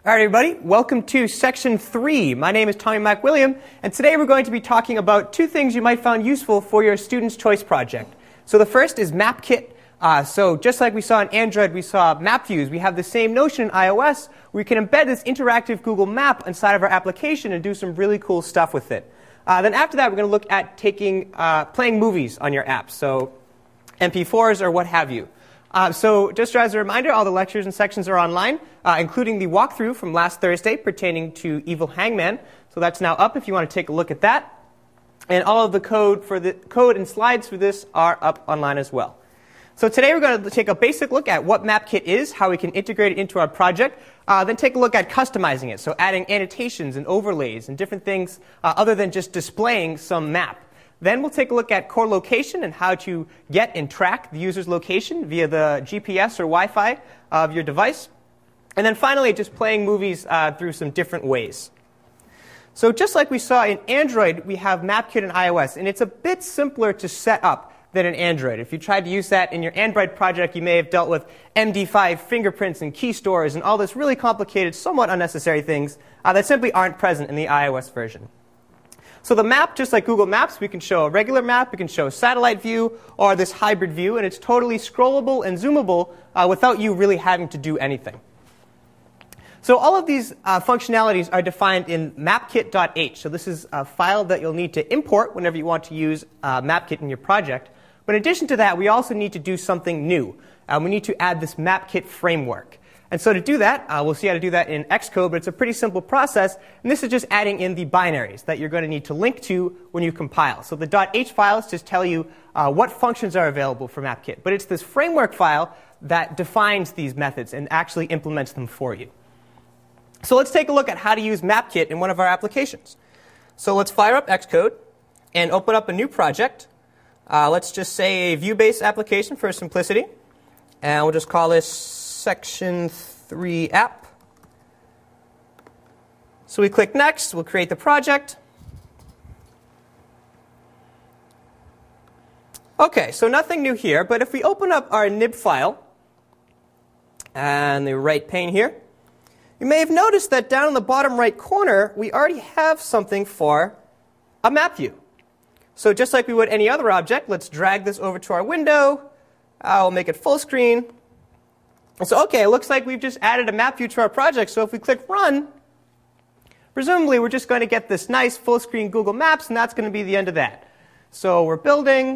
All right, everybody, welcome to Section 3. My name is Tommy McWilliam, and today we're going to be talking about two things you might find useful for your Student's Choice project. So the first is MapKit. So just like we saw in Android, we saw map views. We have the same notion in iOS. We can embed this interactive Google map inside of our application and do some really cool stuff with it. Then after that, we're going to look at playing movies on your app, so MP4s or what have you. So just as a reminder, all the lectures and sections are online, including the walkthrough from last Thursday pertaining to Evil Hangman. So that's now up if you want to take a look at that. And all of the code and slides for this are up online as well. So today we're going to take a basic look at what MapKit is, how we can integrate it into our project, then take a look at customizing it, so adding annotations and overlays and different things other than just displaying some map. Then we'll take a look at core location and how to get and track the user's location via the GPS or Wi-Fi of your device. And then finally, just playing movies through some different ways. So just like we saw in Android, we have MapKit in iOS, and it's a bit simpler to set up than in Android. If you tried to use that in your Android project, you may have dealt with MD5 fingerprints and key stores and all this really complicated, somewhat unnecessary things that simply aren't present in the iOS version. So the map, just like Google Maps, we can show a regular map, we can show a satellite view, or this hybrid view, and it's totally scrollable and zoomable without you really having to do anything. So all of these functionalities are defined in mapkit.h. So this is a file that you'll need to import whenever you want to use MapKit in your project. But in addition to that, we also need to do something new. We need to add this MapKit framework. And so to do that, we'll see how to do that in Xcode, but it's a pretty simple process. And this is just adding in the binaries that you're going to need to link to when you compile. So the .h files just tell you what functions are available for MapKit. But it's this framework file that defines these methods and actually implements them for you. So let's take a look at how to use MapKit in one of our applications. So let's fire up Xcode and open up a new project. Let's just say a view-based application for simplicity. And we'll just call this Section 3 app. So we click Next. We'll create the project. OK, so nothing new here. But if we open up our nib file and the right pane here, you may have noticed that down in the bottom right corner, we already have something for a map view. So just like we would any other object, let's drag this over to our window. We'll make it full screen. So OK, it looks like we've just added a map view to our project. So if we click Run, presumably we're just going to get this nice full screen Google Maps, and that's going to be the end of that. So we're building.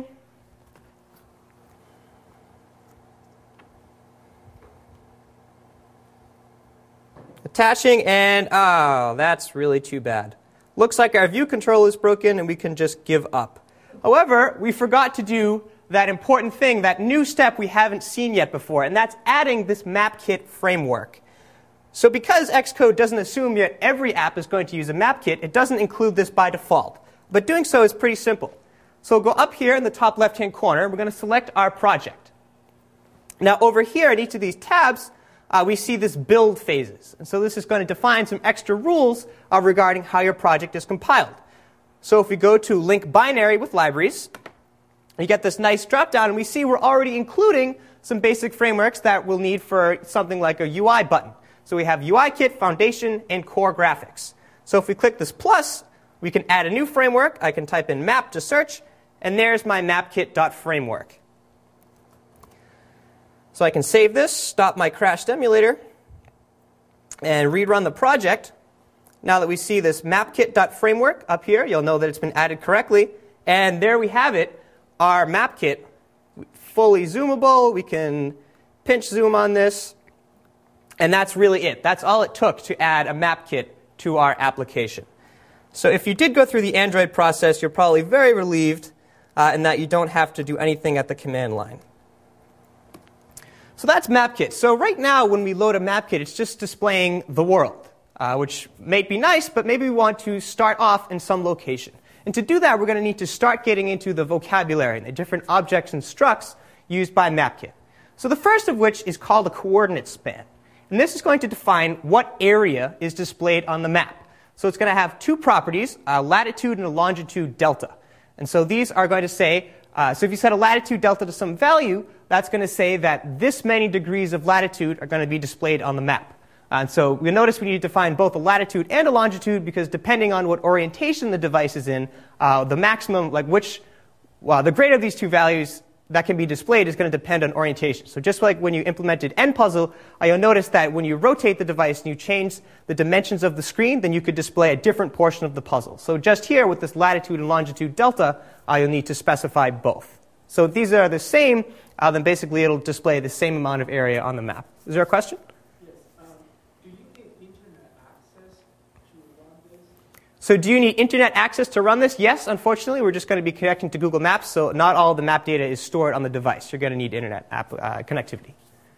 Attaching, and oh, that's really too bad. Looks like our view control is broken, and we can just give up. However, we forgot to do that important thing, that new step we haven't seen yet before, and that's adding this MapKit framework. So because Xcode doesn't assume yet every app is going to use a MapKit, it doesn't include this by default. But doing so is pretty simple. So we'll go up here in the top left-hand corner. We're going to select our project. Now over here in each of these tabs, we see this build phases. And so this is going to define some extra rules regarding how your project is compiled. So if we go to link binary with libraries, you get this nice drop-down, and we see we're already including some basic frameworks that we'll need for something like a UI button. So we have UIKit, Foundation, and Core Graphics. So if we click this plus, we can add a new framework. I can type in map to search, and there's my mapkit.framework. So I can save this, stop my crashed emulator, and rerun the project. Now that we see this mapkit.framework up here, you'll know that it's been added correctly. And there we have it, our MapKit, fully zoomable. We can pinch zoom on this. And that's really it. That's all it took to add a MapKit to our application. So if you did go through the Android process, you're probably very relieved in that you don't have to do anything at the command line. So that's MapKit. So right now, when we load a MapKit, it's just displaying the world, which may be nice, but maybe we want to start off in some location. And to do that, we're going to need to start getting into the vocabulary and the different objects and structs used by MapKit. So the first of which is called a coordinate span. And this is going to define what area is displayed on the map. So it's going to have two properties, a latitude and a longitude delta. And so these are going to say, so if you set a latitude delta to some value, that's going to say that this many degrees of latitude are going to be displayed on the map. And so you'll notice we need to define both a latitude and a longitude because depending on what orientation the device is in, the maximum, the greater of these two values that can be displayed is going to depend on orientation. So just like when you implemented NPuzzle, you'll notice that when you rotate the device and you change the dimensions of the screen, then you could display a different portion of the puzzle. So just here with this latitude and longitude delta, you'll need to specify both. So if these are the same, then basically it'll display the same amount of area on the map. Is there a question? Yes. Do you need internet access to run this? So do you need internet access to run this? Yes, unfortunately, we're just going to be connecting to Google Maps, so not all of the map data is stored on the device. You're going to need internet connectivity.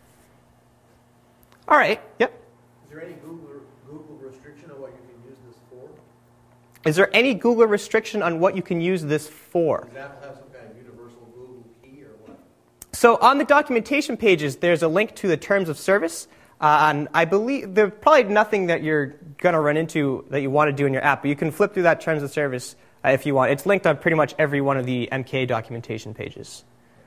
All right, yep. Is there any Google restriction on what you can use this for? Is there any Google restriction on what you can use this for? Does Apple have some kind of universal Google key or what? So on the documentation pages, there's a link to the terms of service. And I believe there's probably nothing that you're going to run into that you want to do in your app, but you can flip through that terms of service if you want. It's linked on pretty much every one of the MK documentation pages.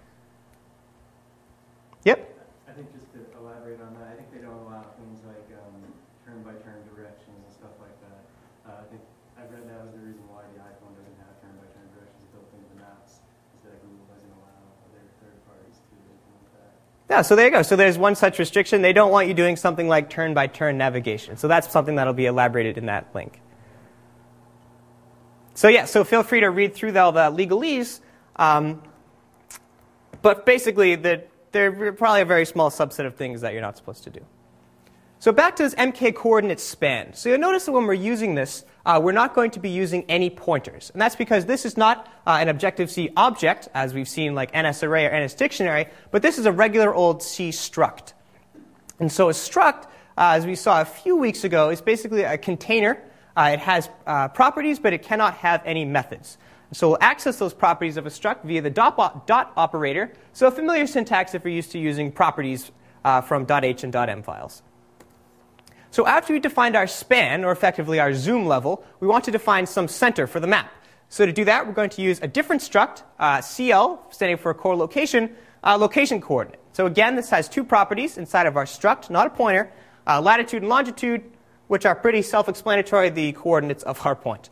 Yep? I think just to elaborate on that, I think they don't allow things like turn-by-turn directions and stuff like that. I think I've read that was the reason why the iPhone doesn't have turn-by-turn directions built into Maps, is that Google doesn't allow other third parties to implement that. Yeah, so there you go. So there's one such restriction. They don't want you doing something like turn-by-turn navigation. So that's something that'll be elaborated in that link. So yeah, so feel free to read through all the legalese. But basically, they're probably a very small subset of things that you're not supposed to do. So back to this MK coordinate span. So you'll notice that when we're using this, we're not going to be using any pointers. And that's because this is not an Objective-C object, as we've seen like NSArray or NSDictionary, but this is a regular old C struct. And so a struct, as we saw a few weeks ago, is basically a container. It has properties, but it cannot have any methods. So we'll access those properties of a struct via the dot operator. So a familiar syntax if you're used to using properties from .h and .m files. So after we defined our span, or effectively our zoom level, we want to define some center for the map. So to do that, we're going to use a different struct, CL, standing for core location, location coordinate. So again, this has two properties inside of our struct, not a pointer, latitude and longitude, which are pretty self-explanatory, the coordinates of our point.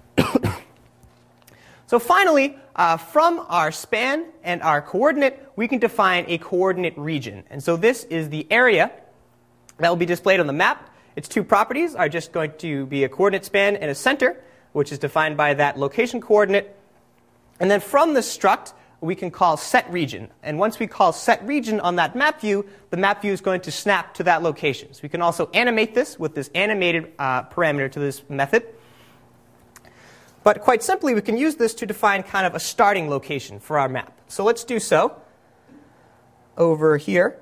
So finally, from our span and our coordinate, we can define a coordinate region. And so this is the area that will be displayed on the map. Its two properties are just going to be a coordinate span and a center, which is defined by that location coordinate. And then from the struct, we can call set region. And once we call set region on that map view, the map view is going to snap to that location. So we can also animate this with this animated parameter to this method. But quite simply, we can use this to define kind of a starting location for our map. So let's do so over here.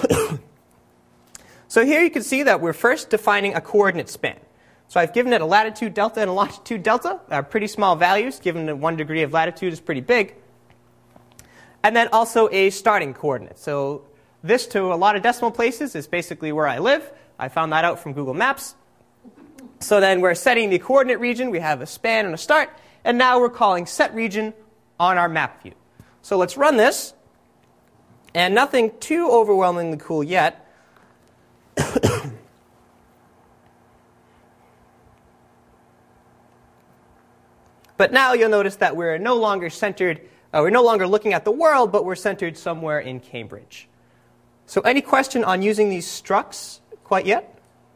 So here you can see that we're first defining a coordinate span. So I've given it a latitude delta and a longitude delta. Pretty small values, given that 1 degree of latitude is pretty big. And then also a starting coordinate. So this, to a lot of decimal places, is basically where I live. I found that out from Google Maps. So then we're setting the coordinate region. We have a span and a start. And now we're calling set region on our map view. So let's run this. And nothing too overwhelmingly cool yet. But now you'll notice that we're no longer centered, we're no longer looking at the world, but we're centered somewhere in Cambridge. So any question on using these structs quite yet?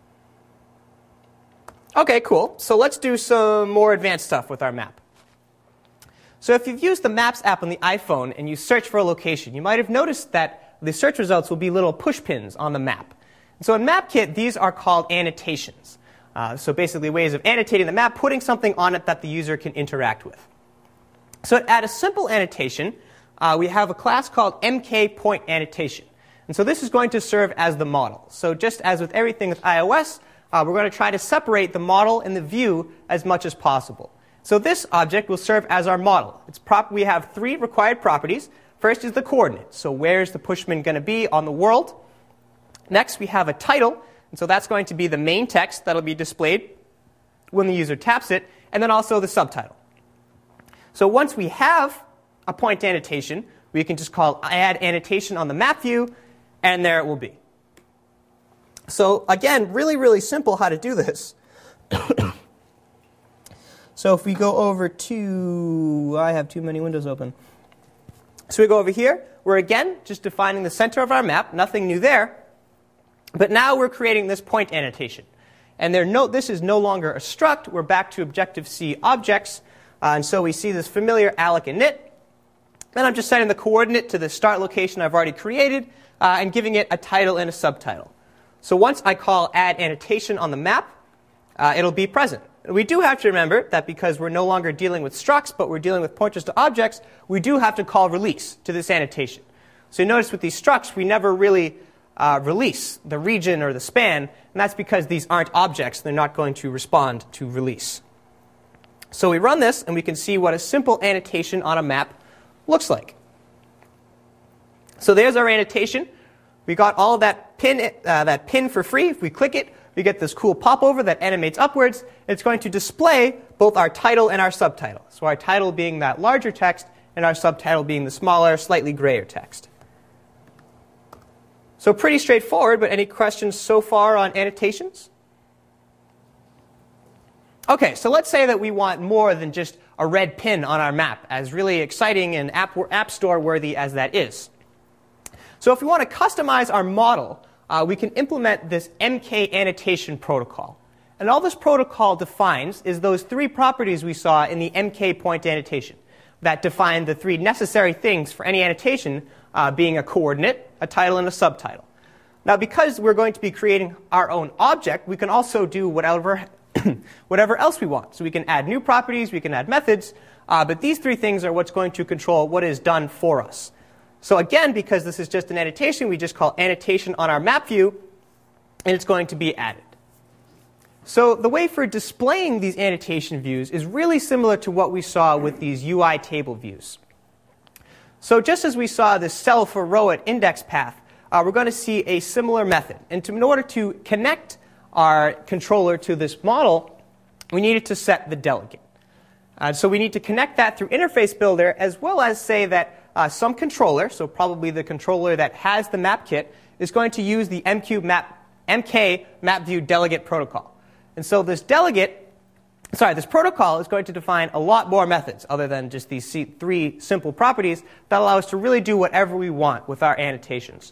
Okay, cool. So let's do some more advanced stuff with our map. So if you've used the Maps app on the iPhone and you search for a location, you might have noticed that the search results will be little push pins on the map. So in MapKit, these are called annotations. So basically ways of annotating the map, putting something on it that the user can interact with. So to add a simple annotation, we have a class called MKPointAnnotation. And so this is going to serve as the model. So just as with everything with iOS, we're going to try to separate the model and the view as much as possible. So this object will serve as our model. We have 3 required properties. First is the coordinate. So where is the pushman going to be on the world? Next, we have a title. And so that's going to be the main text that will be displayed when the user taps it, and then also the subtitle. So once we have a point annotation, we can just call add annotation on the map view, and there it will be. So again, really, really simple how to do this. So if we go over to, I have too many windows open. So we go over here. We're again just defining the center of our map. Nothing new there. But now we're creating this point annotation. And this is no longer a struct. We're back to Objective-C objects. And so we see this familiar alloc init. Then I'm just setting the coordinate to the start location I've already created and giving it a title and a subtitle. So once I call add annotation on the map, it'll be present. We do have to remember that because we're no longer dealing with structs, but we're dealing with pointers to objects, we do have to call release to this annotation. So you notice with these structs, we never really release the region or the span, and that's because these aren't objects. They're not going to respond to release. So we run this, and we can see what a simple annotation on a map looks like. So there's our annotation. We got all of that pin for free. If we click it, we get this cool popover that animates upwards. It's going to display both our title and our subtitle. So our title being that larger text, and our subtitle being the smaller, slightly grayer text. So pretty straightforward, but any questions so far on annotations? Okay, so let's say that we want more than just a red pin on our map, as really exciting and App Store worthy as that is. So if we want to customize our model, we can implement this MK annotation protocol. And all this protocol defines is those three properties we saw in the MK point annotation that define the three necessary things for any annotation, being a coordinate, a title, and a subtitle. Now, because we're going to be creating our own object, we can also do whatever else we want. So we can add new properties, we can add methods, but these three things are what's going to control what is done for us. So again, because this is just an annotation, we just call annotation on our map view, and it's going to be added. So the way for displaying these annotation views is really similar to what we saw with these UI table views. So just as we saw this cell for row at index path, we're going to see a similar method. And in order to connect our controller to this model, we needed to set the delegate. So we need to connect that through Interface Builder, as well as say that some controller, so probably the controller that has the map kit, is going to use the MK map view delegate protocol. And so this protocol is going to define a lot more methods other than just these three simple properties that allow us to really do whatever we want with our annotations.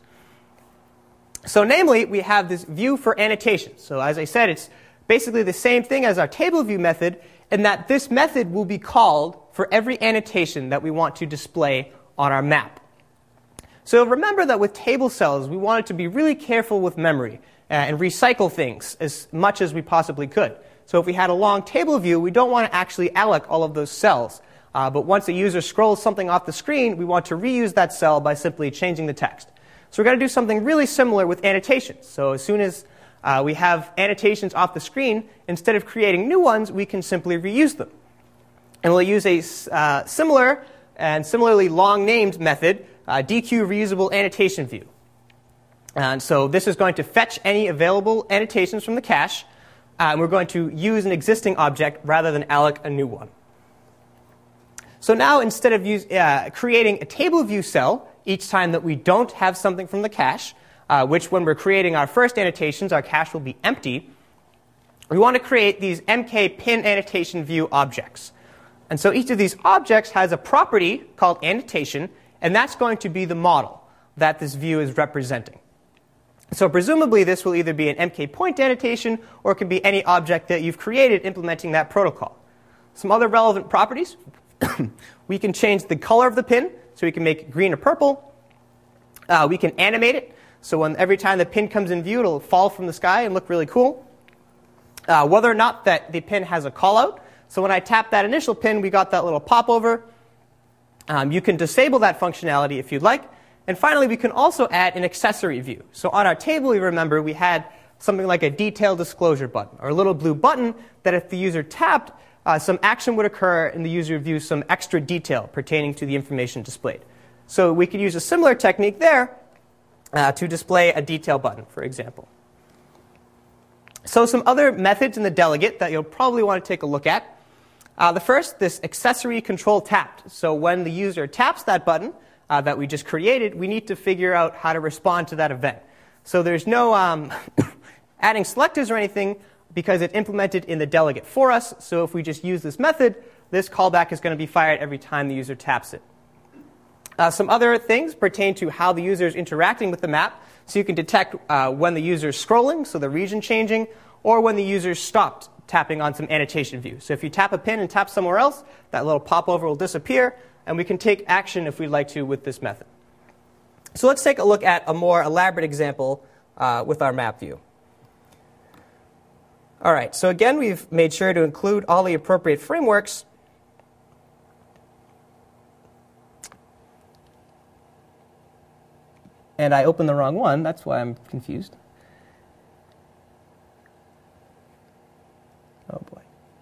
So namely, we have this view for annotations. So as I said, it's basically the same thing as our table view method, in that this method will be called for every annotation that we want to display on our map. So remember that with table cells, we wanted to be really careful with memory and recycle things as much as we possibly could. So if we had a long table view, we don't want to actually alloc all of those cells. But once a user scrolls something off the screen, we want to reuse that cell by simply changing the text. So we're going to do something really similar with annotations. So as soon as we have annotations off the screen, instead of creating new ones, we can simply reuse them. And we'll use a similar and similarly long-named method, DQ reusable annotation view. And so this is going to fetch any available annotations from the cache. And we're going to use an existing object rather than alloc a new one. So now instead of creating a table view cell each time that we don't have something from the cache, which when we're creating our first annotations, our cache will be empty, we want to create these MK pin annotation view objects. And so each of these objects has a property called annotation, and that's going to be the model that this view is representing. So presumably this will either be an MK point annotation, or it can be any object that you've created implementing that protocol. Some other relevant properties. We can change the color of the pin, so we can make it green or purple. We can animate it, so every time the pin comes in view, it'll fall from the sky and look really cool. Whether or not that the pin has a callout. So when I tap that initial pin, we got that little popover. You can disable that functionality if you'd like. And finally, we can also add an accessory view. So on our table, you remember, we had something like a detail disclosure button, or a little blue button that if the user tapped, some action would occur and the user would view some extra detail pertaining to the information displayed. So we could use a similar technique there to display a detail button, for example. So some other methods in the delegate that you'll probably want to take a look at. The first, this accessory control tapped. So when the user taps that button that we just created, we need to figure out how to respond to that event. So there's no, adding selectors or anything because it's implemented in the delegate for us. So if we just use this method, this callback is going to be fired every time the user taps it. Some other things pertain to how the user is interacting with the map. So you can detect when the user is scrolling, so the region changing, or when the user stopped tapping on some annotation view. So if you tap a pin and tap somewhere else, that little popover will disappear, and we can take action if we'd like to with this method. So let's take a look at a more elaborate example with our map view. All right, so again, we've made sure to include all the appropriate frameworks. And I opened the wrong one. That's why I'm confused. Oh, boy.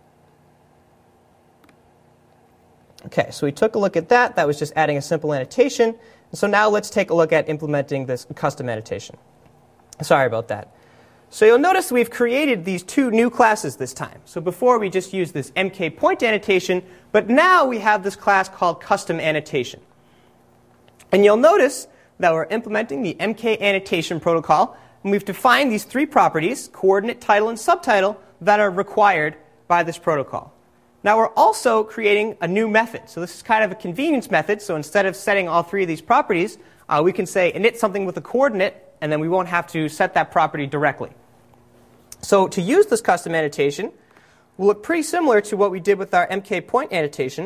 OK, so we took a look at that. That was just adding a simple annotation. And so now let's take a look at implementing this custom annotation. Sorry about that. So you'll notice we've created these two new classes this time. So before we just used this mkPoint annotation, but now we have this class called custom annotation. And you'll notice that we're implementing the MK annotation protocol, and we've defined these three properties, coordinate, title, and subtitle, that are required by this protocol. Now we're also creating a new method. So this is kind of a convenience method. So instead of setting all three of these properties, we can say init something with a coordinate, and then we won't have to set that property directly. So to use this custom annotation will look pretty similar to what we did with our mkPoint annotation.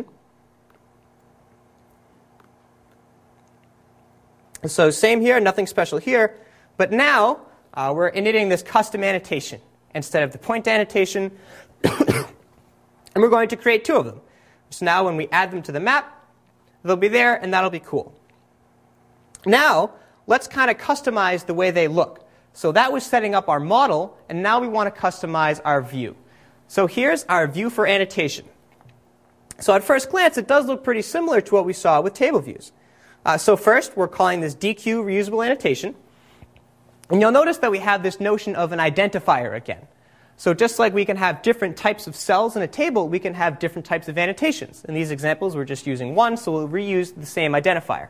So same here, nothing special here. But now we're initting this custom annotation instead of the point annotation. And we're going to create two of them. So now when we add them to the map, they'll be there, and that'll be cool. Now, let's kind of customize the way they look. So that was setting up our model, and now we want to customize our view. So here's our view for annotation. So at first glance, it does look pretty similar to what we saw with table views. So first, we're calling this DQ reusable annotation. And you'll notice that we have this notion of an identifier again. So just like we can have different types of cells in a table, we can have different types of annotations. In these examples, we're just using one, so we'll reuse the same identifier.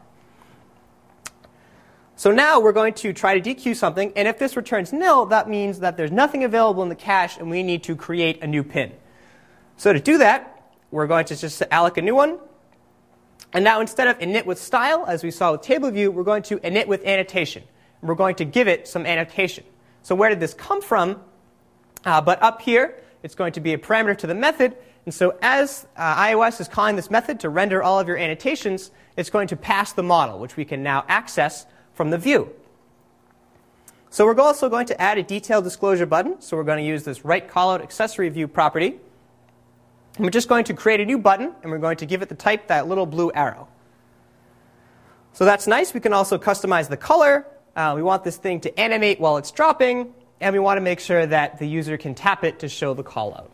So now we're going to try to DQ something, and if this returns nil, that means that there's nothing available in the cache, and we need to create a new pin. So to do that, we're going to just alloc a new one. And now instead of init with style, as we saw with table view, we're going to init with annotation. And we're going to give it some annotation. So where did this come from? But up here, it's going to be a parameter to the method. And so as iOS is calling this method to render all of your annotations, it's going to pass the model, which we can now access from the view. So we're also going to add a detailed disclosure button. So we're going to use this write callout accessory view property. And we're just going to create a new button, and we're going to give it the type, that little blue arrow. So that's nice. We can also customize the color. We want this thing to animate while it's dropping, and we want to make sure that the user can tap it to show the callout.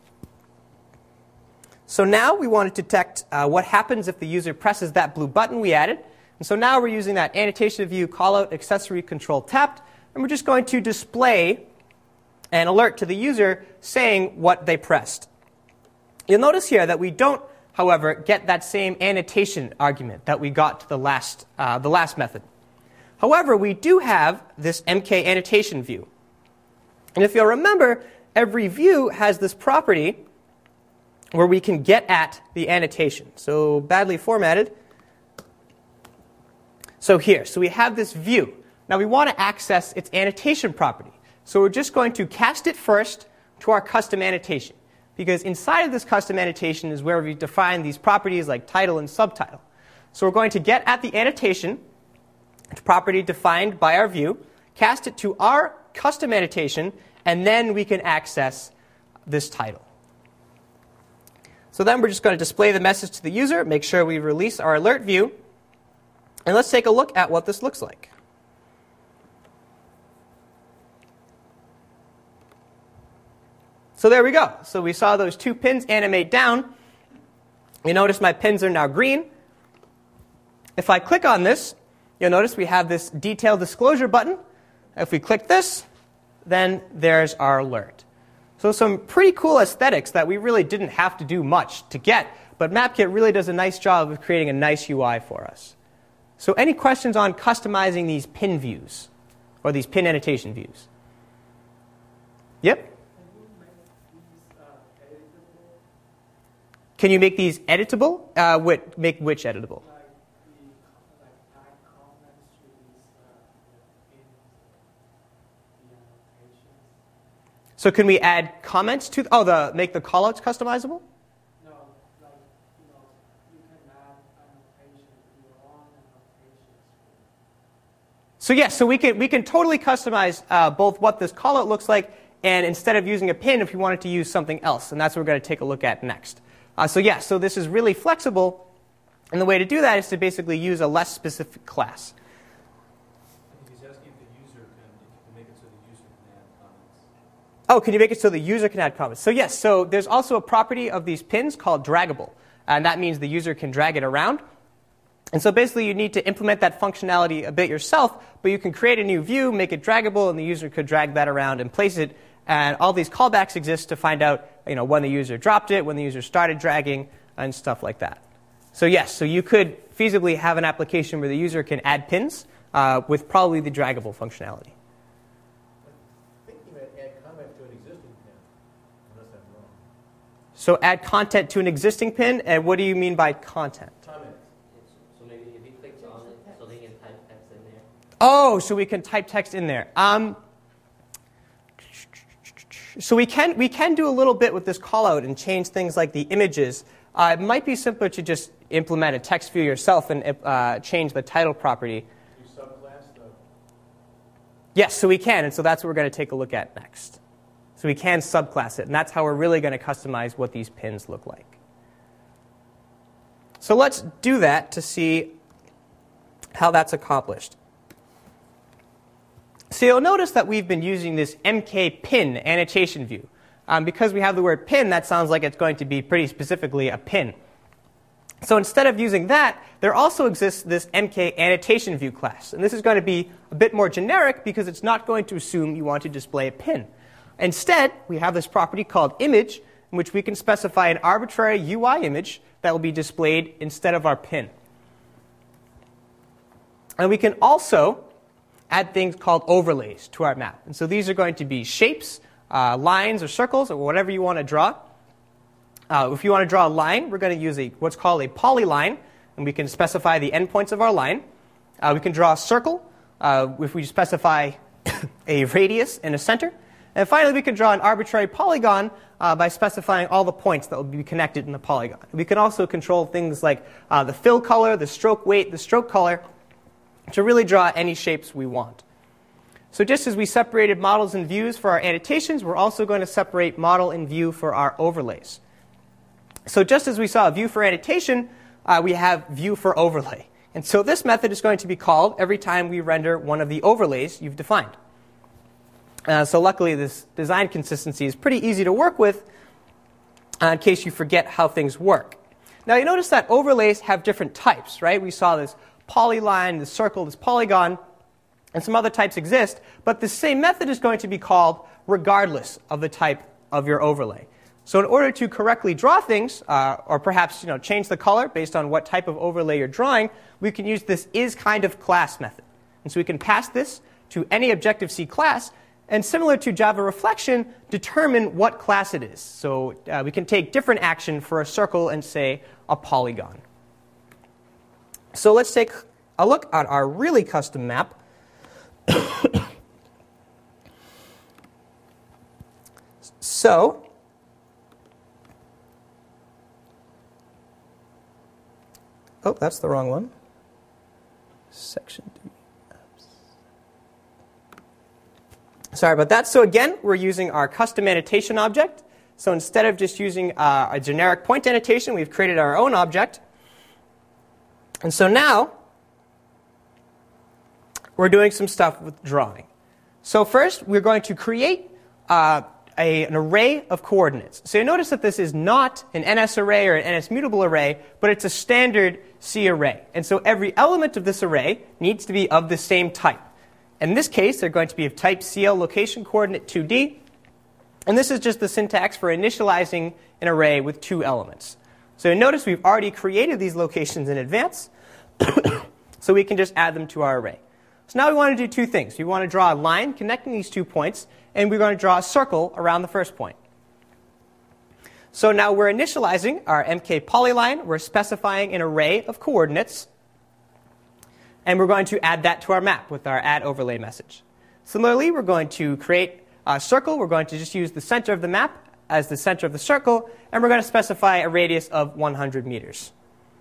So now we want to detect what happens if the user presses that blue button we added. And so now we're using that annotation view callout accessory control tapped, and we're just going to display an alert to the user saying what they pressed. You'll notice here that we don't, however, get that same annotation argument that we got to the last method. However, we do have this MK annotation view. And if you'll remember, every view has this property where we can get at the annotation. So badly formatted. So here, so we have this view. Now we want to access its annotation property. So we're just going to cast it first to our custom annotation. Because inside of this custom annotation is where we define these properties like title and subtitle. So we're going to get at the annotation, property defined by our view, cast it to our custom annotation, and then we can access this title. So then we're just going to display the message to the user, make sure we release our alert view, and let's take a look at what this looks like. So there we go. So we saw those two pins animate down. You notice my pins are now green. If I click on this, you'll notice we have this detailed disclosure button. If we click this, then there's our alert. So some pretty cool aesthetics that we really didn't have to do much to get, but MapKit really does a nice job of creating a nice UI for us. So any questions on customizing these pin views, or these pin annotation views? Yep. Can you make these editable? Can you make these editable? Make which editable? Like add comments to these in the annotations? So can we add comments to, make the callouts customizable? No, like, you can add annotations, your own annotations. So yes, so we can totally customize both what this callout looks like, and instead of using a pin, if you wanted to use something else, and that's what we're going to take a look at next. So this is really flexible, and the way to do that is to basically use a less specific class. I think he's asking if the user can make it so the user can add comments. Oh, can you make it so the user can add comments? So yes, so there's also a property of these pins called draggable, and that means the user can drag it around. And so basically you need to implement that functionality a bit yourself, but you can create a new view, make it draggable, and the user could drag that around and place it. And all these callbacks exist to find out when the user dropped it, when the user started dragging, and stuff like that. So yes, so you could feasibly have an application where the user can add pins with probably the draggable functionality. I think you might add comment to an existing pin, unless I'm wrong. So add content to an existing pin, and what do you mean by content? Comment. So maybe if he clicks on it, so they can type text in there. Oh, so we can type text in there. So we can do a little bit with this callout and change things like the images. It might be simpler to just implement a text view yourself and change the title property. You subclass the. Yes, so we can, and so that's what we're going to take a look at next. So we can subclass it, and that's how we're really going to customize what these pins look like. So let's do that to see how that's accomplished. So you'll notice that we've been using this MK pin annotation view. Because we have the word pin, that sounds like it's going to be pretty specifically a pin. So instead of using that, there also exists this MK annotation view class. And this is going to be a bit more generic because it's not going to assume you want to display a pin. Instead, we have this property called image, in which we can specify an arbitrary UI image that will be displayed instead of our pin. And we can also add things called overlays to our map. And so these are going to be shapes, lines or circles, or whatever you want to draw. If you want to draw a line, we're going to use what's called a polyline, and we can specify the endpoints of our line. We can draw a circle if we specify a radius and a center. And finally, we can draw an arbitrary polygon by specifying all the points that will be connected in the polygon. We can also control things like the fill color, the stroke weight, the stroke color, to really draw any shapes we want. So just as we separated models and views for our annotations, we're also going to separate model and view for our overlays. So just as we saw a view for annotation, we have view for overlay. And so this method is going to be called every time we render one of the overlays you've defined. So luckily, this design consistency is pretty easy to work with in case you forget how things work. Now you notice that overlays have different types, right? We saw this polyline, this circle, this polygon, and some other types exist, but the same method is going to be called regardless of the type of your overlay. So in order to correctly draw things, or perhaps change the color based on what type of overlay you're drawing, we can use this isKindOfClass method. And so we can pass this to any Objective-C class, and similar to Java Reflection, determine what class it is. So we can take different action for a circle and, say, a polygon. So let's take a look at our really custom map. Oh, that's the wrong one. Section 3. Sorry about that. So again, we're using our custom annotation object. So instead of just using a generic point annotation, we've created our own object. And so now, we're doing some stuff with drawing. So first, we're going to create an array of coordinates. So you notice that this is not an NS array or an NS mutable array, but it's a standard C array. And so every element of this array needs to be of the same type. In this case, they're going to be of type CL location coordinate 2D. And this is just the syntax for initializing an array with 2 elements. So you notice we've already created these locations in advance, so we can just add them to our array. So now we want to do two things. We want to draw a line connecting these 2 points, and we're going to draw a circle around the first point. So now we're initializing our MK polyline. We're specifying an array of coordinates, and we're going to add that to our map with our add overlay message. Similarly, we're going to create a circle. We're going to just use the center of the map as the center of the circle, and we're going to specify a radius of 100 meters.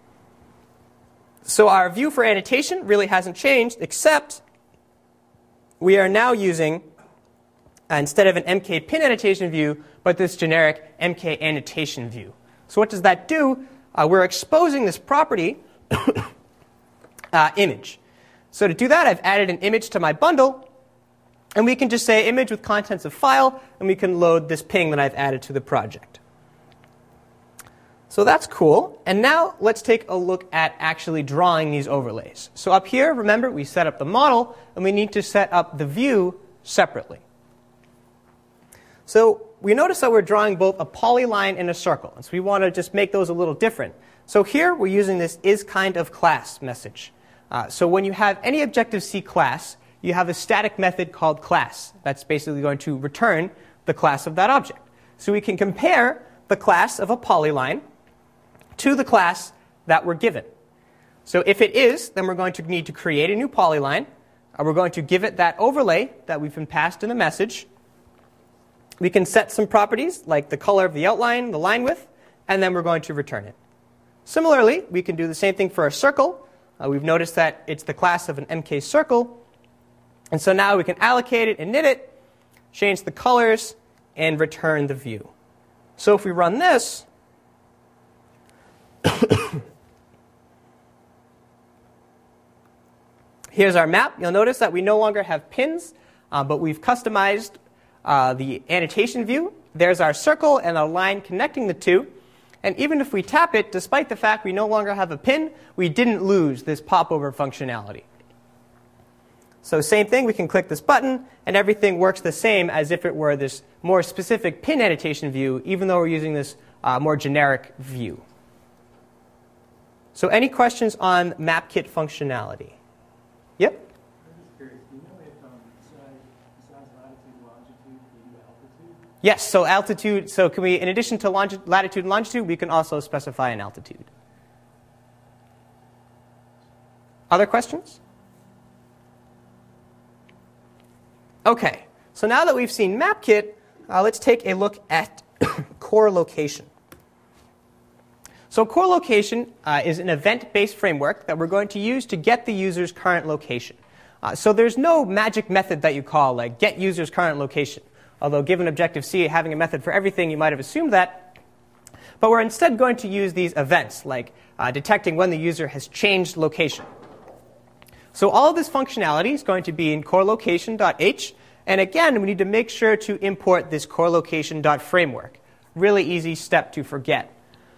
So our view for annotation really hasn't changed, except we are now using, instead of an MK pin annotation view, but this generic MK annotation view. So what does that do? We're exposing this property image. So to do that, I've added an image to my bundle, and we can just say image with contents of file, and we can load this ping that I've added to the project. So that's cool. And now let's take a look at actually drawing these overlays. So up here, remember, we set up the model, and we need to set up the view separately. So we notice that we're drawing both a polyline and a circle, and so we want to just make those a little different. So here we're using this isKindOfClass message. So when you have any Objective-C class, you have a static method called class. That's basically going to return the class of that object. So we can compare the class of a polyline to the class that we're given. So if it is, then we're going to need to create a new polyline. We're going to give it that overlay that we've been passed in the message. We can set some properties like the color of the outline, the line width, and then we're going to return it. Similarly, we can do the same thing for a circle. We've noticed that it's the class of an MK circle. And so now we can allocate it, init it, change the colors, and return the view. So if we run this, here's our map. You'll notice that we no longer have pins, but we've customized the annotation view. There's our circle and a line connecting the two. And even if we tap it, despite the fact we no longer have a pin, we didn't lose this popover functionality. So same thing, we can click this button, and everything works the same as if it were this more specific pin annotation view, even though we're using this more generic view. So any questions on MapKit functionality? Yep? I'm just curious, do you know if besides latitude and longitude, we do altitude? Yes, so altitude, so can we, in addition to latitude and longitude, we can also specify an altitude. Other questions? Okay, so now that we've seen MapKit, let's take a look at core location. So core location is an event-based framework that we're going to use to get the user's current location. So there's no magic method that you call, like get user's current location. Although given Objective-C having a method for everything, you might have assumed that. But we're instead going to use these events, like detecting when the user has changed location. So all of this functionality is going to be in coreLocation.h. And again, we need to make sure to import this coreLocation.framework. Really easy step to forget.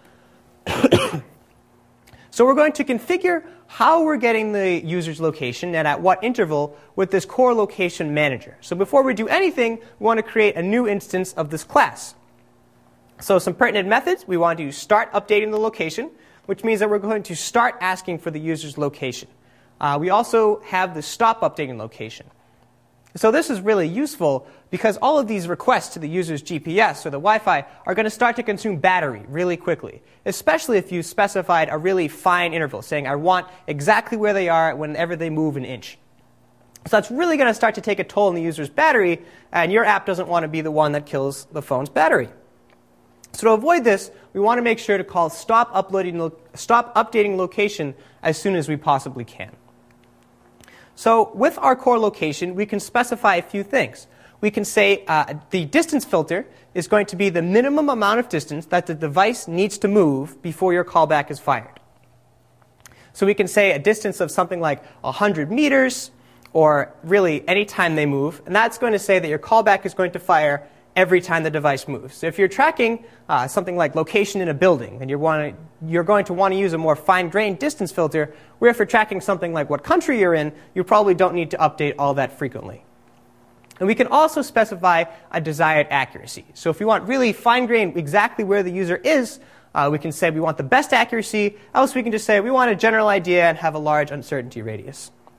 So we're going to configure how we're getting the user's location and at what interval with this core location manager. So before we do anything, we want to create a new instance of this class. So some pertinent methods, we want to start updating the location, which means that we're going to start asking for the user's location. We also have the stop updating location. So this is really useful because all of these requests to the user's GPS or the Wi-Fi are going to start to consume battery really quickly, especially if you specified a really fine interval, saying I want exactly where they are whenever they move an inch. So that's really going to start to take a toll on the user's battery, and your app doesn't want to be the one that kills the phone's battery. So to avoid this, we want to make sure to call stop updating location as soon as we possibly can. So with our core location, we can specify a few things. We can say the distance filter is going to be the minimum amount of distance that the device needs to move before your callback is fired. So we can say a distance of something like 100 meters, or really any time they move, and that's going to say that your callback is going to fire every time the device moves. So if you're tracking something like location in a building, then you're going to want to use a more fine-grained distance filter, where if you're tracking something like what country you're in, you probably don't need to update all that frequently. And we can also specify a desired accuracy. So if we want really fine-grained exactly where the user is, we can say we want the best accuracy, else we can just say we want a general idea and have a large uncertainty radius.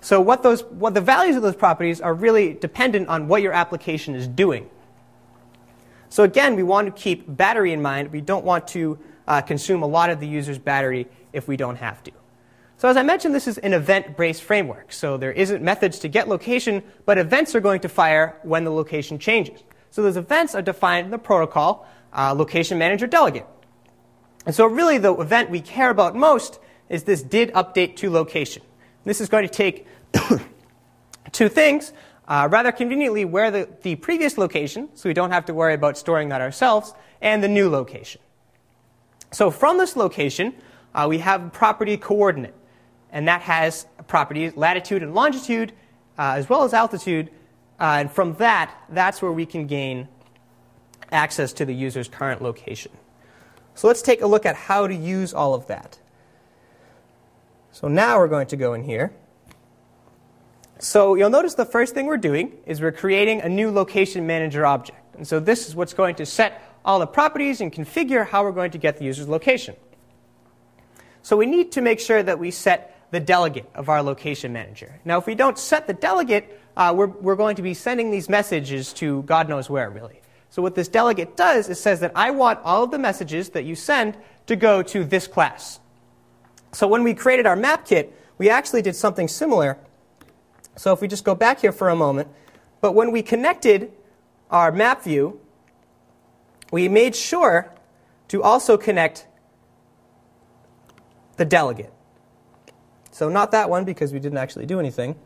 So what the values of those properties are really dependent on what your application is doing. So again, we want to keep battery in mind. We don't want to consume a lot of the user's battery if we don't have to. So as I mentioned, this is an event-based framework. So there isn't methods to get location, but events are going to fire when the location changes. So those events are defined in the protocol, location manager delegate. And so really the event we care about most is this did update to location. This is going to take two things. Rather conveniently, where the previous location, so we don't have to worry about storing that ourselves, and the new location. So from this location, we have property coordinate. And that has properties latitude and longitude, as well as altitude. And from that's where we can gain access to the user's current location. So let's take a look at how to use all of that. So now we're going to go in here. So you'll notice the first thing we're doing is we're creating a new location manager object. And so this is what's going to set all the properties and configure how we're going to get the user's location. So we need to make sure that we set the delegate of our location manager. Now, if we don't set the delegate, we're going to be sending these messages to God knows where, really. So what this delegate does is says that I want all of the messages that you send to go to this class. So when we created our map kit, we actually did something similar. So if we just go back here for a moment, but when we connected our map view, we made sure to also connect the delegate. So not that one, because we didn't actually do anything.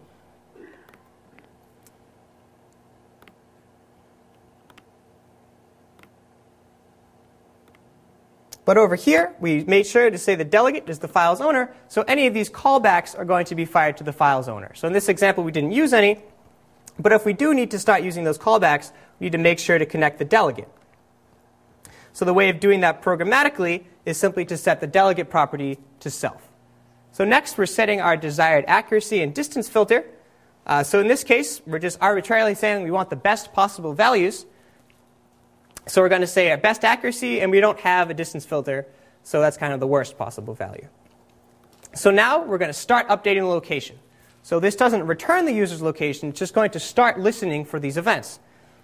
But over here, we made sure to say the delegate is the file's owner, so any of these callbacks are going to be fired to the file's owner. So in this example, we didn't use any, but if we do need to start using those callbacks, we need to make sure to connect the delegate. So the way of doing that programmatically is simply to set the delegate property to self. So next, we're setting our desired accuracy and distance filter. So in this case, we're just arbitrarily saying we want the best possible values. So we're going to say our best accuracy, and we don't have a distance filter, so that's kind of the worst possible value. So now we're going to start updating the location. So this doesn't return the user's location, it's just going to start listening for these events.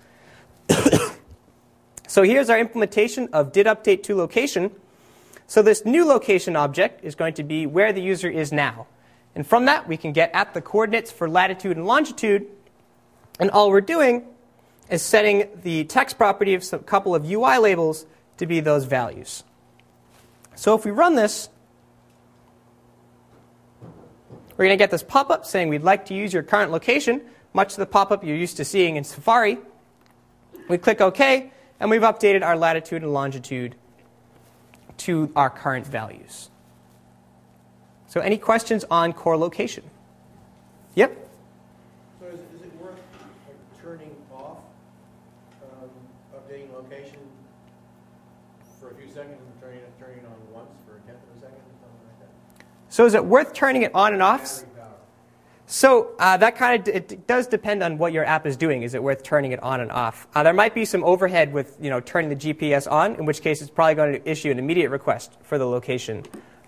So here's our implementation of did update to location. So this new location object is going to be where the user is now. And from that, we can get at the coordinates for latitude and longitude. And all we're doing is setting the text property of a couple of UI labels to be those values. So if we run this, we're going to get this pop-up saying we'd like to use your current location, much to the pop-up you're used to seeing in Safari. We click OK, and we've updated our latitude and longitude to our current values. So any questions on core location? Yep? So is it worth turning off updating location for a few seconds and turning it on once for a tenth of a second or something like that? So is it worth turning it on and off? Battery power. So that kind of it does depend on what your app is doing. Is it worth turning it on and off? There might be some overhead with turning the GPS on, in which case it's probably going to issue an immediate request for the location.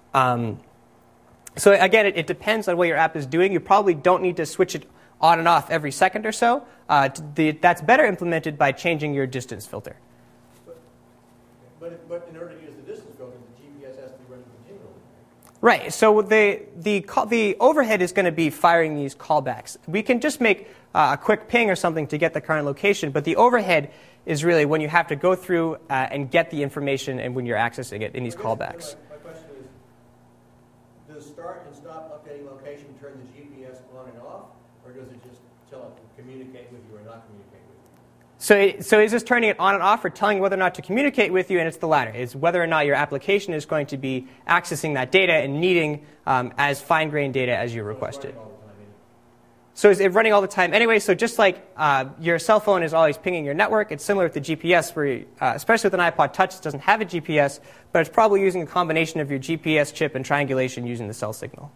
So again, it depends on what your app is doing. You probably don't need to switch it on and off every second or so. That's better implemented by changing your distance filter. But in order to use the distance filter, the GPS has to be running continually. Right. So the overhead is going to be firing these callbacks. We can just make a quick ping or something to get the current location, but the overhead is really when you have to go through and get the information and when you're accessing it in these callbacks. My question is, does start and stop updating location turn the GPS on and off, or does it just tell it to communicate with you or not communicate with you? So is this turning it on and off or telling whether or not to communicate with you? And it's the latter. It's whether or not your application is going to be accessing that data and needing as fine-grained data as you requested. So is it running all the time anyway? So just like your cell phone is always pinging your network, it's similar with the GPS, where especially with an iPod Touch, it doesn't have a GPS, but it's probably using a combination of your GPS chip and triangulation using the cell signal.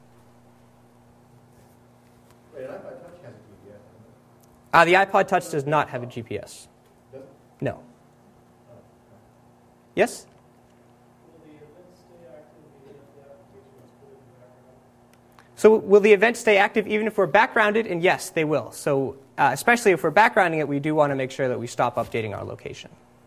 Wait, an iPod Touch has a GPS. The iPod Touch does not have a GPS. Does it? No. Yes? Will the events stay active even if the application is put in the background? So will the event stay active even if we're backgrounded? And yes, they will. So especially if we're backgrounding it, we do want to make sure that we stop updating our location.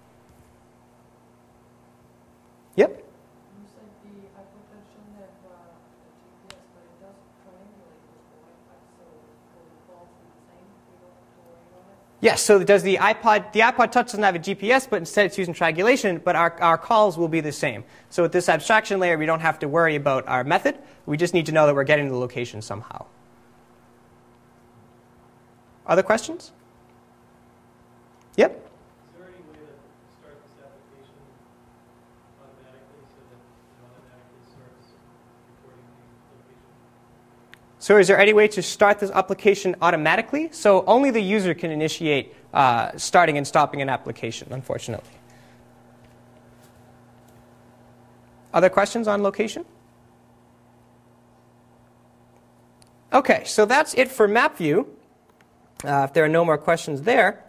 Yep? You said the hypertension have GPS, but it does triangulate with the Wi-Fi, so will the calls be the same? We don't have to worry about it? Yes, so does the iPod Touch doesn't have a GPS, but instead it's using triangulation, but our calls will be the same. So with this abstraction layer, we don't have to worry about our method. We just need to know that we're getting the location somehow. Other questions? Yep? Is there any way to start this application automatically so that it automatically starts recording the location? So is there any way to start this application automatically? So only the user can initiate starting and stopping an application, unfortunately. Other questions on location? Okay, so that's it for MapView. If there are no more questions there.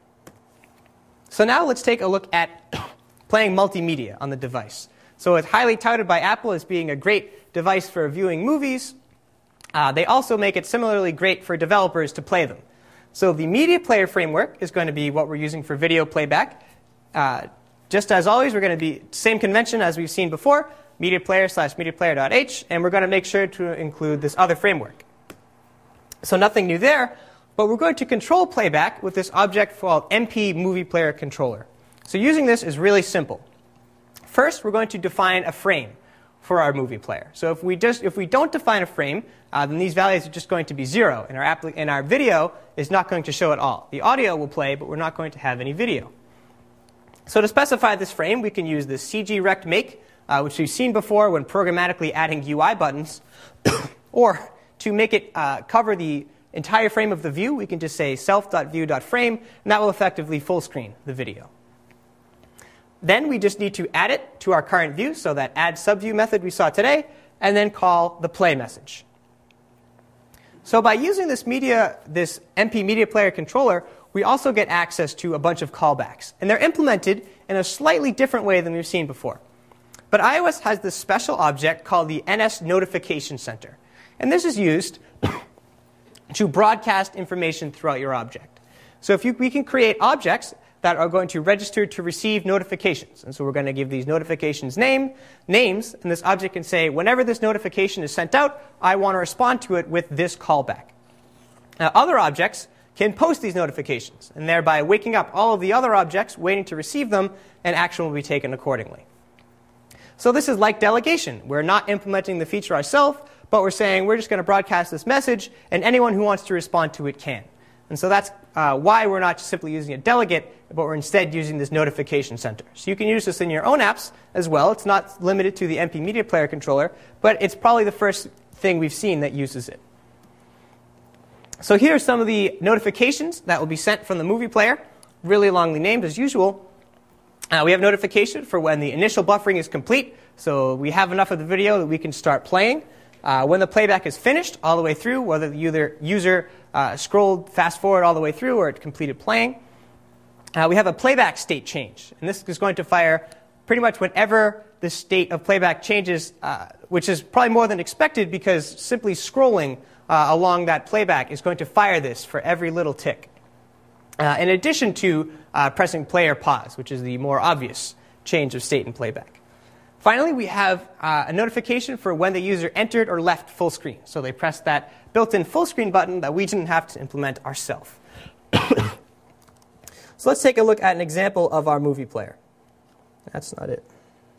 So now let's take a look at playing multimedia on the device. So it's highly touted by Apple as being a great device for viewing movies. They also make it similarly great for developers to play them. So the Media Player framework is going to be what we're using for video playback. Just as always, we're going to be same convention as we've seen before, Media Player / MediaPlayer.h, and we're going to make sure to include this other framework. So nothing new there, but we're going to control playback with this object called MP Movie Player Controller. So using this is really simple. First, we're going to define a frame for our movie player. So if we don't define a frame, then these values are just going to be 0, and our video is not going to show at all. The audio will play, but we're not going to have any video. So to specify this frame, we can use the CG-rect make, which we've seen before when programmatically adding UI buttons, or to make it cover the entire frame of the view, we can just say self.view.frame, and that will effectively full screen the video. Then we just need to add it to our current view, so that add subview method we saw today, and then call the play message. So by using this MP Media Player controller, we also get access to a bunch of callbacks. And they're implemented in a slightly different way than we've seen before. But iOS has this special object called the NS Notification Center. And this is used to broadcast information throughout your object. So we can create objects that are going to register to receive notifications. And so we're going to give these notifications names, and this object can say, whenever this notification is sent out, I want to respond to it with this callback. Now, other objects can post these notifications, and thereby waking up all of the other objects waiting to receive them, and action will be taken accordingly. So this is like delegation. We're not implementing the feature ourselves, but we're saying we're just going to broadcast this message, and anyone who wants to respond to it can. And so that's why we're not just simply using a delegate, but we're instead using this notification center. So you can use this in your own apps as well. It's not limited to the MP Media Player controller, but it's probably the first thing we've seen that uses it. So here are some of the notifications that will be sent from the movie player, really longly named as usual. We have notification for when the initial buffering is complete, so we have enough of the video that we can start playing. When the playback is finished all the way through, whether the user scrolled fast forward all the way through or it completed playing. We have a playback state change, and this is going to fire pretty much whenever the state of playback changes, which is probably more than expected because simply scrolling along that playback is going to fire this for every little tick. In addition to pressing play or pause, which is the more obvious change of state in playback. Finally, we have a notification for when the user entered or left full screen. So they press that built-in full screen button that we didn't have to implement ourselves. So let's take a look at an example of our movie player. That's not it.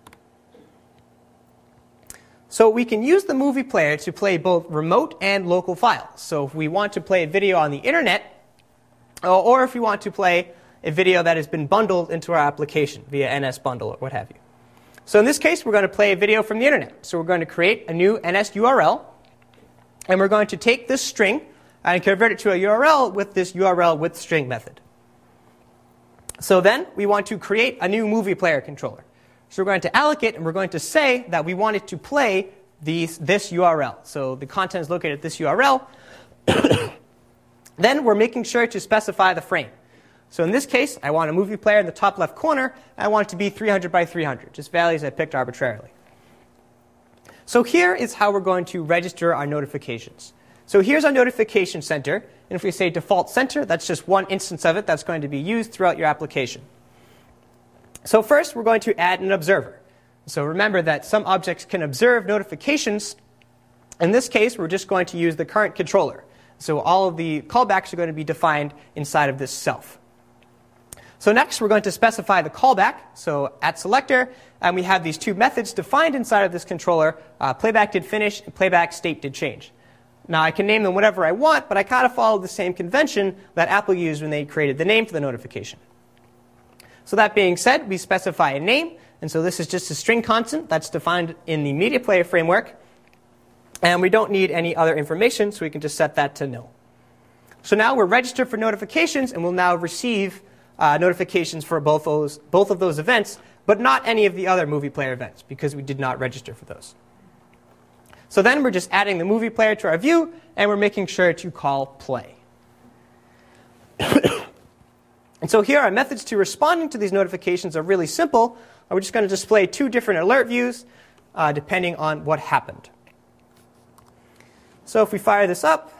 So we can use the movie player to play both remote and local files. So if we want to play a video on the internet, or if we want to play a video that has been bundled into our application via NS Bundle or what have you. So in this case, we're going to play a video from the internet. So we're going to create a new NS URL, and we're going to take this string and convert it to a URL with this URL with string method. So then we want to create a new movie player controller. So we're going to allocate, and we're going to say that we want it to play this URL. So the content is located at this URL. Then we're making sure to specify the frame. So in this case, I want a movie player in the top left corner, and I want it to be 300 by 300, just values I picked arbitrarily. So here is how we're going to register our notifications. So here's our notification center. And if we say default center, that's just one instance of it that's going to be used throughout your application. So first, we're going to add an observer. So remember that some objects can observe notifications. In this case, we're just going to use the current controller. So all of the callbacks are going to be defined inside of this self. So next, we're going to specify the callback. So at selector, and we have these two methods defined inside of this controller. Playback did finish, and playback state did change. Now, I can name them whatever I want, but I kind of follow the same convention that Apple used when they created the name for the notification. So that being said, we specify a name. And so this is just a string constant that's defined in the media player framework. And we don't need any other information, so we can just set that to nil. So now we're registered for notifications, and we'll now receive notifications for both of those events, but not any of the other movie player events, because we did not register for those. So then we're just adding the movie player to our view, and we're making sure to call play. And so here, our methods to responding to these notifications are really simple. We're just going to display two different alert views, depending on what happened. So if we fire this up,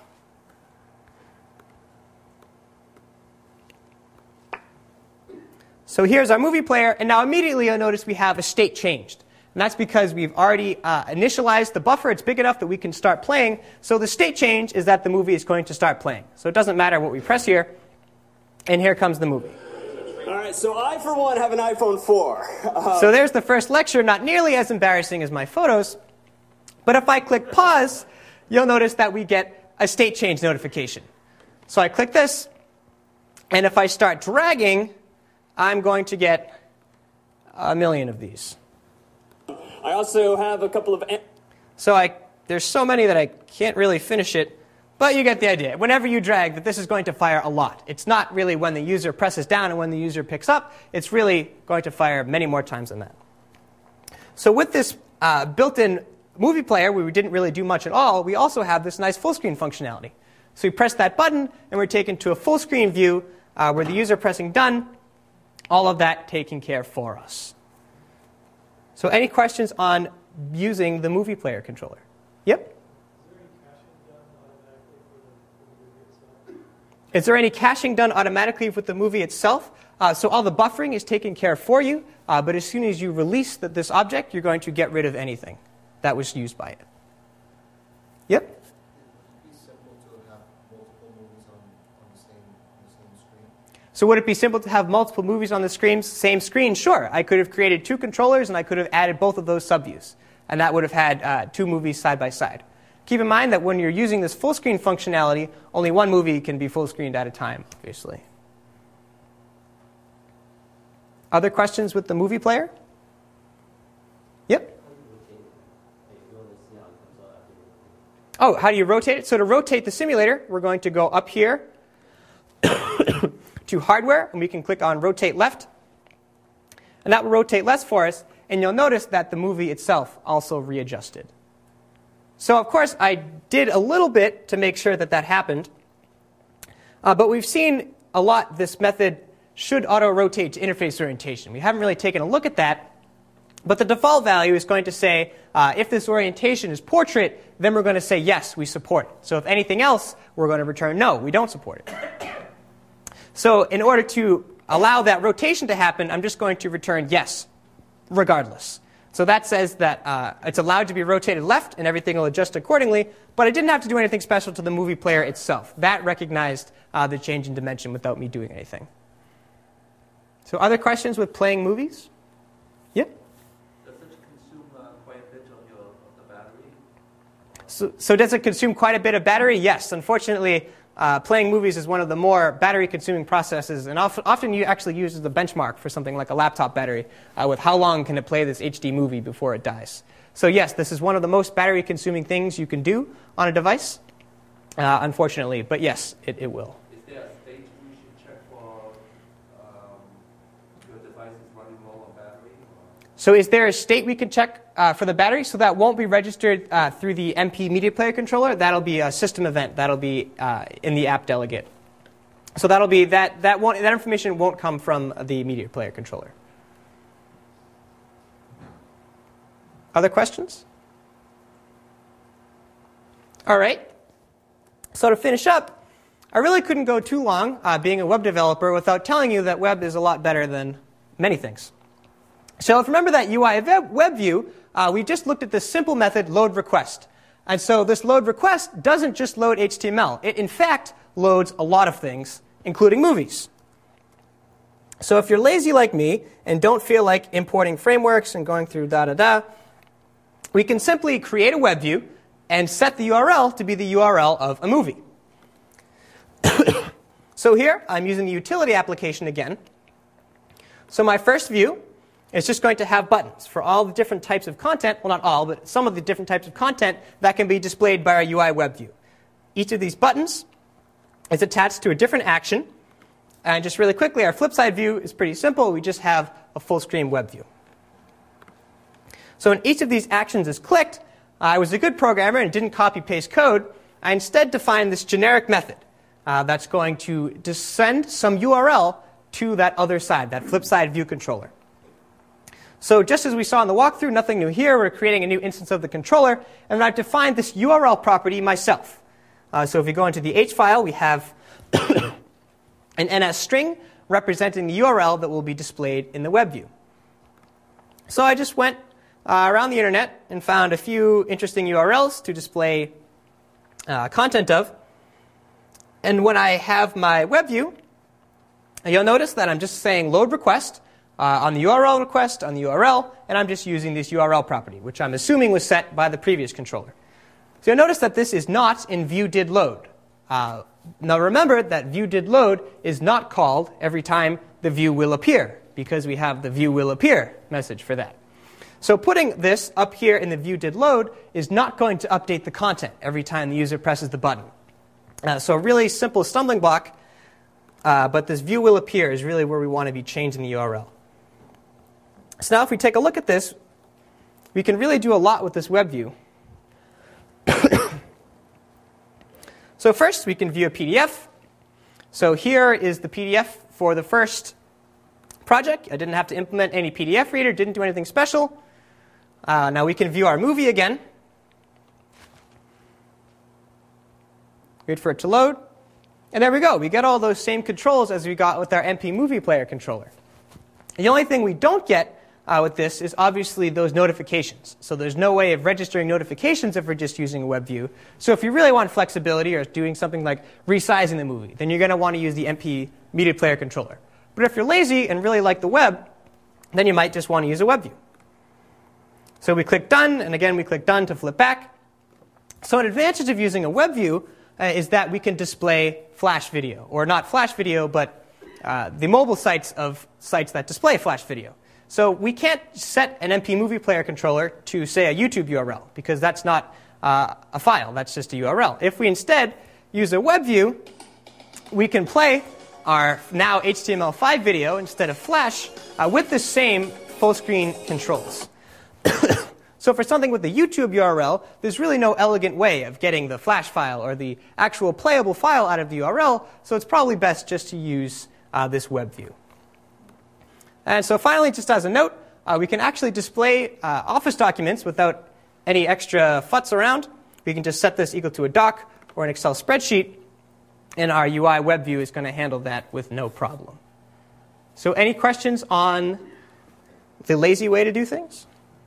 so here's our movie player, and now immediately you'll notice we have a state changed. And that's because we've already initialized the buffer. It's big enough that we can start playing. So the state change is that the movie is going to start playing. So it doesn't matter what we press here. And here comes the movie. All right, so I, for one, have an iPhone 4. So there's the first lecture, not nearly as embarrassing as my photos. But if I click pause, you'll notice that we get a state change notification. So I click this, and if I start dragging, I'm going to get 1 million of these. I also have a couple of... So there's so many that I can't really finish it, but you get the idea. Whenever you drag, that this is going to fire a lot. It's not really when the user presses down and when the user picks up. It's really going to fire many more times than that. So with this built-in movie player, where we didn't really do much at all, we also have this nice full-screen functionality. So we press that button, and we're taken to a full-screen view where the user pressing done, all of that taken care for us. So any questions on using the movie player controller? Yep? Is there any caching done automatically with the movie itself? So all the buffering is taken care of for you, but as soon as you release this object, you're going to get rid of anything that was used by it. Yep? Would it be simple to have multiple movies on the same screen? So would it be simple to have multiple movies on the same screen? Sure. I could have created two controllers, and I could have added both of those subviews. And that would have had two movies side by side. Keep in mind that when you're using this full screen functionality, only one movie can be full screened at a time, obviously. Other questions with the movie player? Yep? Oh, how do you rotate it? So to rotate the simulator, we're going to go up here to hardware, and we can click on rotate left. And that will rotate left for us, and you'll notice that the movie itself also readjusted. So, of course, I did a little bit to make sure that happened. But we've seen a lot this method should auto-rotate to interface orientation. We haven't really taken a look at that. But the default value is going to say, if this orientation is portrait, then we're going to say, yes, we support it. So if anything else, we're going to return, no, we don't support it. So in order to allow that rotation to happen, I'm just going to return yes, regardless. So that says that it's allowed to be rotated left, and everything will adjust accordingly. But I didn't have to do anything special to the movie player itself. That recognized the change in dimension without me doing anything. So other questions with playing movies? Yep? Does it consume quite a bit of the battery? So does it consume quite a bit of battery? Yes. Unfortunately, playing movies is one of the more battery-consuming processes, and often you actually use as the benchmark for something like a laptop battery with how long can it play this HD movie before it dies. So yes, this is one of the most battery-consuming things you can do on a device, unfortunately. But yes, it will. Is there a stage we should check for your device is running low on battery? So is there a state we can check for the battery? So that won't be registered through the MP Media Player controller. That'll be a system event. That'll be in the app delegate. So that'll be that information won't come from the Media Player controller. Other questions? All right. So to finish up, I really couldn't go too long being a web developer without telling you that web is a lot better than many things. So if you remember that UI web view, we just looked at this simple method, load request. And so this load request doesn't just load HTML. It, in fact, loads a lot of things, including movies. So if you're lazy like me and don't feel like importing frameworks and going through we can simply create a web view and set the URL to be the URL of a movie. So here, I'm using the utility application again. So my first view is just going to have buttons for all the different types of content, well, not all, but some of the different types of content that can be displayed by our UI web view. Each of these buttons is attached to a different action. And just really quickly, our flip side view is pretty simple. We just have a full screen web view. So when each of these actions is clicked, I was a good programmer and didn't copy-paste code. I instead defined this generic method that's going to send some URL to that other side, that flip side view controller. So just as we saw in the walkthrough, nothing new here. We're creating a new instance of the controller, and I've defined this URL property myself. So if we go into the H file, we have an NS string representing the URL that will be displayed in the web view. So I just went around the internet and found a few interesting URLs to display content of. And when I have my web view, you'll notice that I'm just saying load request on the URL request, on the URL, and I'm just using this URL property, which I'm assuming was set by the previous controller. So you'll notice that this is not in view did load. Now remember that view did load is not called every time the view will appear, because we have the view will appear message for that. So putting this up here in the view did load is not going to update the content every time the user presses the button. So a really simple stumbling block, but this view will appear is really where we want to be changing the URL. So now if we take a look at this, we can really do a lot with this web view. So first, we can view a PDF. So here is the PDF for the first project. I didn't have to implement any PDF reader, didn't do anything special. Now we can view our movie again. Wait for it to load. And there we go. We get all those same controls as we got with our MP Movie Player controller. The only thing we don't get with this is obviously those notifications. So there's no way of registering notifications if we're just using a web view. So if you really want flexibility or doing something like resizing the movie, then you're going to want to use the MP Media Player controller. But if you're lazy and really like the web, then you might just want to use a web view. So we click Done, and again we click Done to flip back. So an advantage of using a web view is that we can display Flash video, or not Flash video, but the mobile sites of sites that display Flash video. So we can't set an MP Movie Player controller to, say, a YouTube URL, because that's not a file. That's just a URL. If we instead use a web view, we can play our now HTML5 video instead of Flash with the same full-screen controls. So for something with the YouTube URL, there's really no elegant way of getting the Flash file or the actual playable file out of the URL, so it's probably best just to use this web view. And so finally, just as a note, we can actually display Office documents without any extra futz around. We can just set this equal to a doc or an Excel spreadsheet, and our UI web view is going to handle that with no problem. So any questions on the lazy way to do things?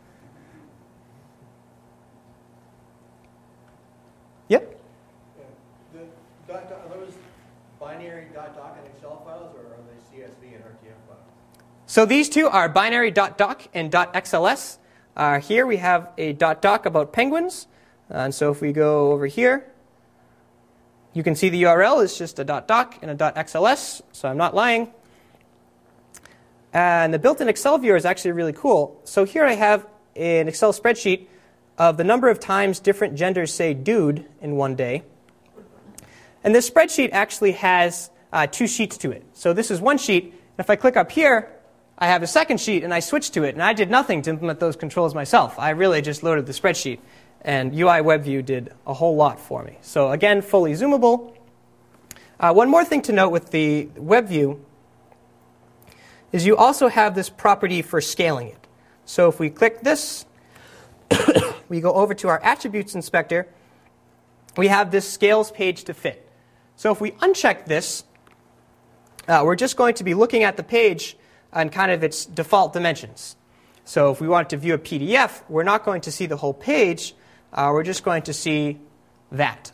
Yep? Yeah. Are those binary .doc and Excel files, or are they CSV and RTF files? So these two are binary .doc and .xls. Here we have a .doc about penguins. And so if we go over here, you can see the URL is just a .doc and a .xls, so I'm not lying. And the built-in Excel viewer is actually really cool. So here I have an Excel spreadsheet of the number of times different genders say dude in one day. And this spreadsheet actually has two sheets to it. So this is one sheet. And if I click up here, I have a second sheet, and I switch to it. And I did nothing to implement those controls myself. I really just loaded the spreadsheet. And UI WebView did a whole lot for me. So again, fully zoomable. One more thing to note with the WebView is you also have this property for scaling it. So if we click this, we go over to our attributes inspector, we have this scales page to fit. So if we uncheck this, we're just going to be looking at the page and kind of its default dimensions. So if we want to view a PDF, we're not going to see the whole page. We're just going to see that.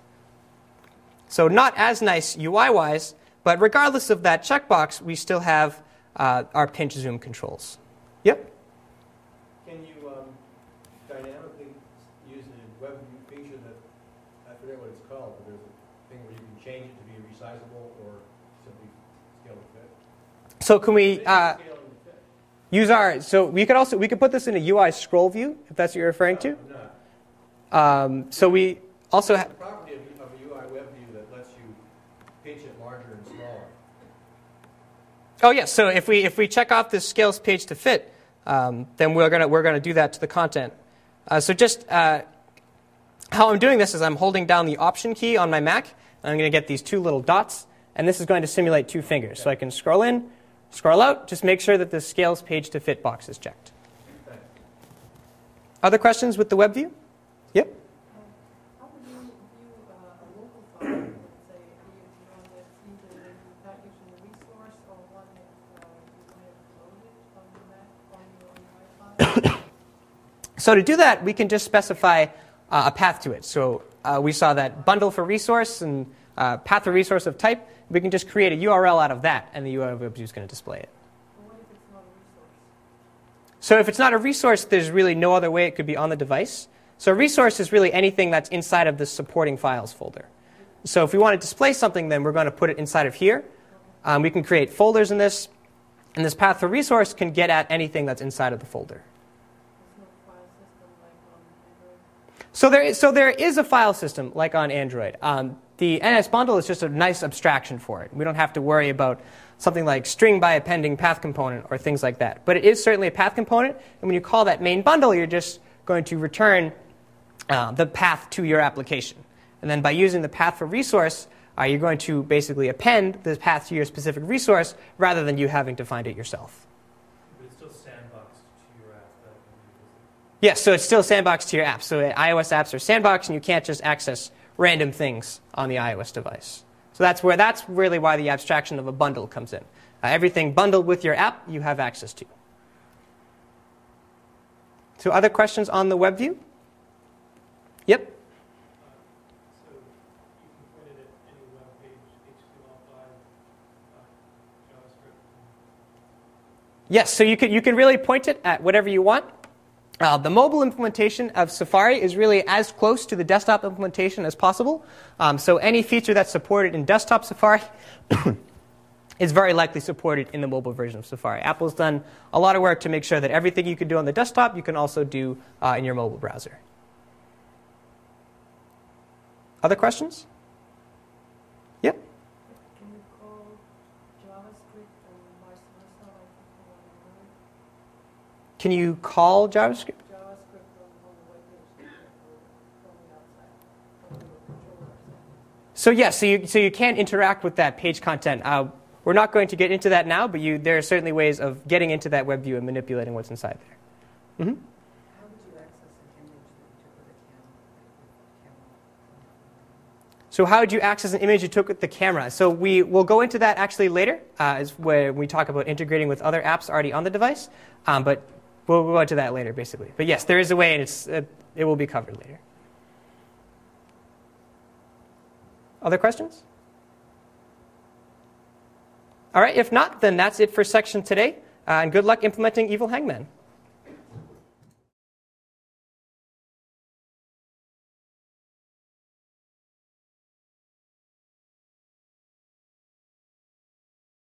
So not as nice UI-wise, but regardless of that checkbox, we still have our pinch zoom controls. Yep? Can you dynamically use the web view feature that, I forget what it's called, but there's a thing where you can change it to be resizable or simply scale and fit? So can we Scale and fit. use our, so we could put this in a UI scroll view, if that's what you're referring to. No. So we also It's have, the property of a UI web view that lets you pinch it larger and smaller. oh yes, so if we check off this scales page to fit, then we're gonna do that to the content. So just how I'm doing this is I'm holding down the Option key on my Mac, and I'm going to get these two little dots, and this is going to simulate two fingers. So I can scroll in, scroll out, just make sure that the scales page to fit box is checked. Thanks. Other questions with the web view? Yep. How would you view a local file, let's say, one that's either not using the resource or one that you might have loaded on your Mac, on your iPod? So to do that, we can just specify a path to it. So we saw that bundle for resource and path for resource of type. We can just create a URL out of that, and the UI web view is going to display it. But what if it's not a resource? So if it's not a resource, there's really no other way it could be on the device. So a resource is really anything that's inside of the supporting files folder. So if we want to display something, then we're going to put it inside of here. We can create folders in this, and this path for resource can get at anything that's inside of the folder. There's no file system like on Android? So there is a file system like on Android. The NS bundle is just a nice abstraction for it. We don't have to worry about something like string by appending path component or things like that. But it is certainly a path component, and when you call that main bundle, you're just going to return the path to your application. And then by using the path for resource, you're going to basically append the path to your specific resource rather than you having to find it yourself. But it's still sandboxed to your app. That Yes, so it's still sandboxed to your app. So iOS apps are sandboxed, and you can't just access random things on the iOS device. So that's really why the abstraction of a bundle comes in. Everything bundled with your app, you have access to. So other questions on the web view? Yep. So you can point it at any web page, HTML5, JavaScript. Yes, so you can really point it at whatever you want. The mobile implementation of Safari is really as close to the desktop implementation as possible. So any feature that's supported in desktop Safari is very likely supported in the mobile version of Safari. Apple's done a lot of work to make sure that everything you can do on the desktop, you can also do in your mobile browser. Other questions? Yep. Can you call JavaScript and vice versa, like on Android? Can you call JavaScript? JavaScript on the web page from the outside, from the controller outside. So yes, so you can interact with that page content. We're not going to get into that now, but there are certainly ways of getting into that web view and manipulating what's inside there. Mm-hmm. How would you access an image that you took with a camera? So how would you access an image you took with the camera? So we'll go into that actually later, when we talk about integrating with other apps already on the device. But we'll go into that later, basically. But yes, there is a way, and it will be covered later. Other questions? All right, if not, then that's it for section today. And good luck implementing Evil Hangman.